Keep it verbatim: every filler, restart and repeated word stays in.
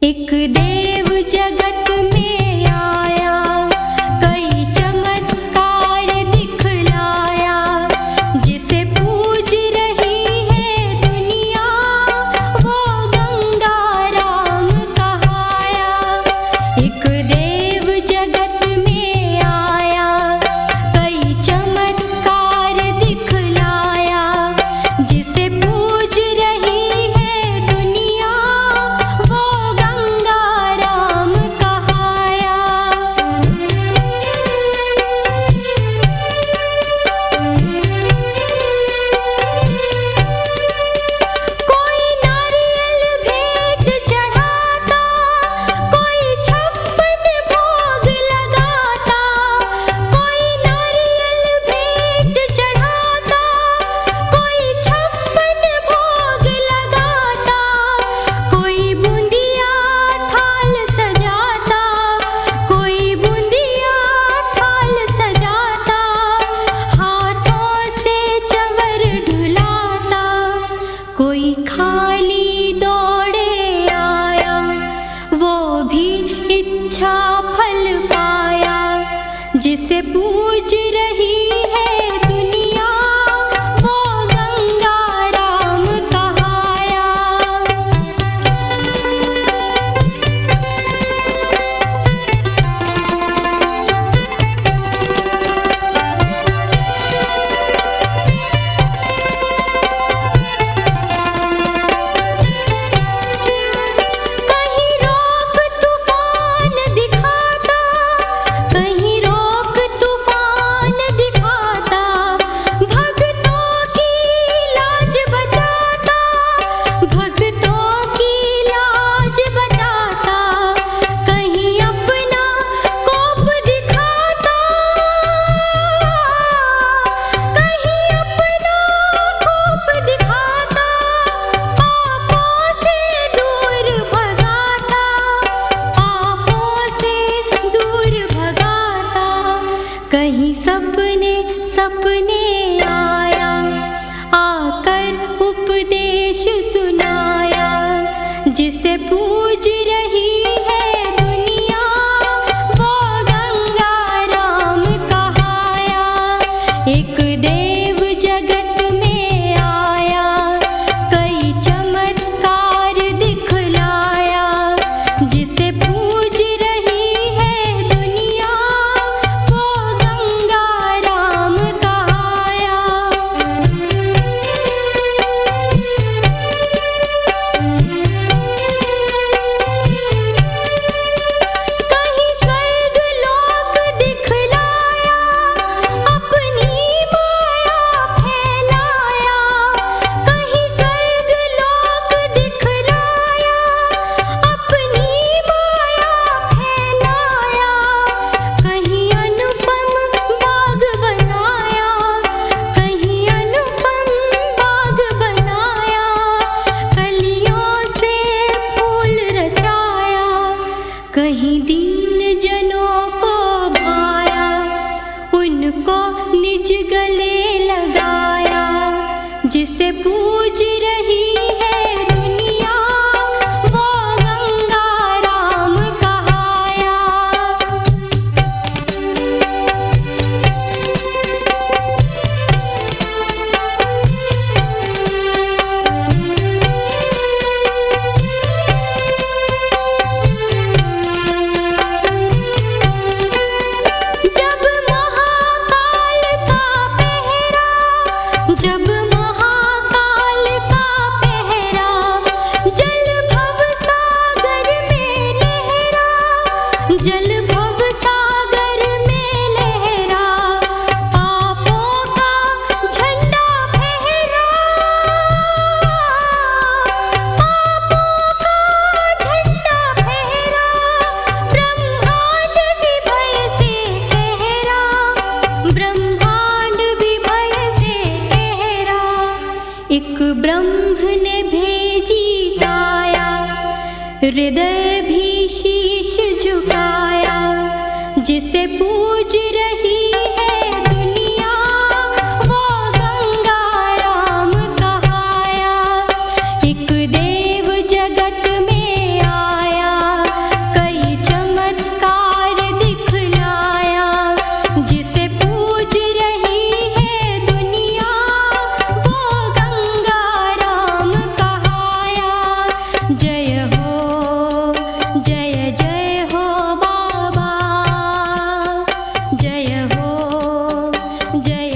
एक देव जगत में आया, कई चमत्कार दिखलाया, जिसे पूज रही है दुनिया वो गंगा राम कहाया। एक देव जगत में आया, कई चमत्कार दिखलाया, जिसे पूज रही है दुनिया वो गंगा राम कहाया। कोई नारियल भेंट चढ़ाता, कोई छप्पन भोग लगाता, कोई नारियल भेंट चढ़ाता, कोई छप्पन भोग लगाता, कोई बूंदिया थाल सजाता, कोई बूंदिया थाल सजाता, हाथों से चवर ढुलाता, कोई खाली दौड़े आया, वो भी इच्छा फल पाया, जिसे पूज रही है दुनिया वो गंगा राम कहाया। कहीं रोक तूफान दिखाता, कहीं रोक तूफान दिखाता, भक्तों की लाज बचाता, भक्तों की लाज बचाता, कहीं अपना कोप दिखाता, कहीं अपना कोप दिखाता, पापों से दूर भगाता, पापों से दूर भगाता, कहीं सपने सपने आया, आकर उपदेश सुनाया, जिसे पूज रही है दुनिया वो गंगा राम कहाया। एक देव जगत में आया, कई चमत्कार दिखलाया, जिसे पूज रही है दुनिया वो गंगा राम कहाया। कहीं स्वर्ग लोक दिखलाया, अपनी माया फैलाया, कहीं स्वर्ग लोक दिखलाया, अपनी माया फैलाया, कहीं अनुपम बाग बनाया, कहीं अनुपम बाग बनाया, कलियों से फूल रचाया, कहीं दीन जनों को भाया, उनको निज गले लगाया, जिसे पूज रही है दुनिया वो गंगा राम कहाया। जब महाकाल का पहरा, जब महाकाल का पहरा, जल भव सागर में लहरा, जल भव सागर में लहरा, पापों का झंडा फहरा, पापों का झंडा फहरा, ब्रह्मांड भी भय से कहरा, ब्रह्मांड भी भय से कहरा। एक ब्रह्म ने भेजी काया, हृदय भी शीश झुकाया, जिसे पूज रही है दुनिया वो गंगा राम कहाया। एक देव जगत में आया, जय